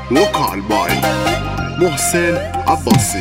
وقال باي محسن عباسی.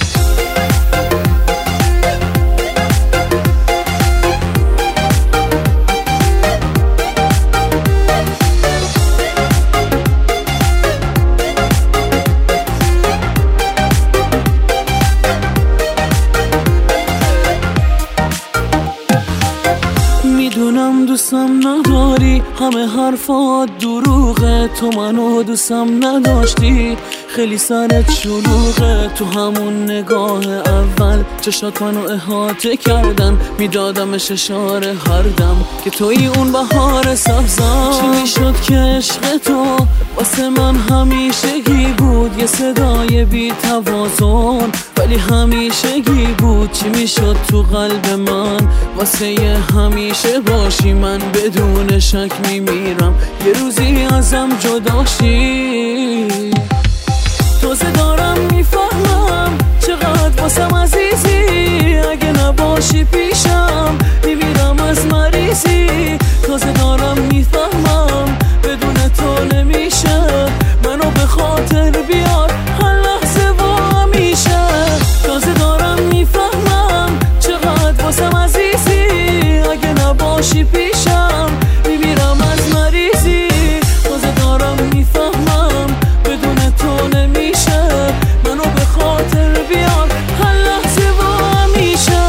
میدونم دوستم نداری، همه حرفات دروغه، تو منو دوستم نداشتی، خیلی سرت شلوغه. تو همون نگاه اول چشات منو احاطه کردن، میدادمش اشاره هر دم که توی اون بهار سبزم. چی میشد که عشق تو واسه من همیشگی بود، یه صدای بی توازن ولی همیشگی بود. چی میشد تو قلب من واسه یه همیشه باشی، من بدون شک میمیرم یه روزی ازم جداشی. تازه دارم میفهمم چقدر واسم عزیزی، اگه نباشی پیشم میمیرم از مریضی. تازه دارم میفهمم بدون تو نمیشه، منو به خاطر بیار هر لحظه و همیشه. تازه دارم میفهمم چقدر واسم عزیزی، اگه نباشی پیشم میمیرم از مریضی. تازه دارم میفهمم بدون تو نمیشه، منو به خاطر بیار هر لحظه و همیشه.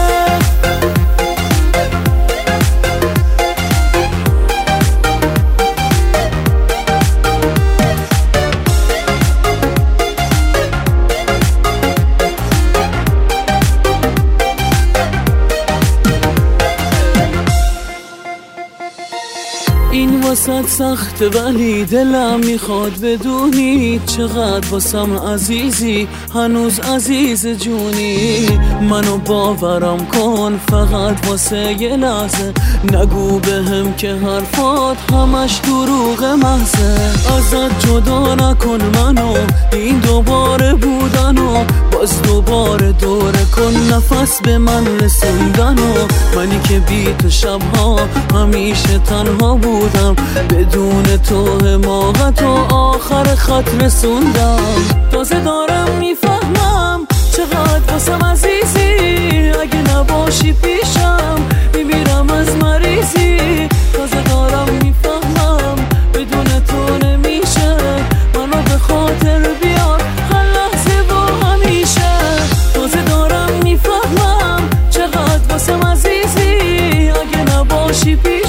این واسط سخته ولی دلم میخواد بدونی چقدر واسم عزیزی، هنوز عزیز جونی. منو باورم کن فقط واسه یه لحظه، نگو بهم که حرفات همش دروغ محضه. ازت جدا نکن منو، این دوباره بودنو باز دوباره دوره کن، نفس به من رسوندنو. منی که بی تو شبها همیشه تنها بودم، بدون تو حماقت و آخر خط رسوندم. تازه دارم میفهمم چقدر واسم عزیزی، اگه نباشی پیشم میمیرم از مریضی. تازه دارم میفهمم بدون تو نمیشه، منو به خاطر بیار هر لحظه و همیشه. تازه دارم میفهمم چقدر واسم عزیزی، اگه نباشی پیشم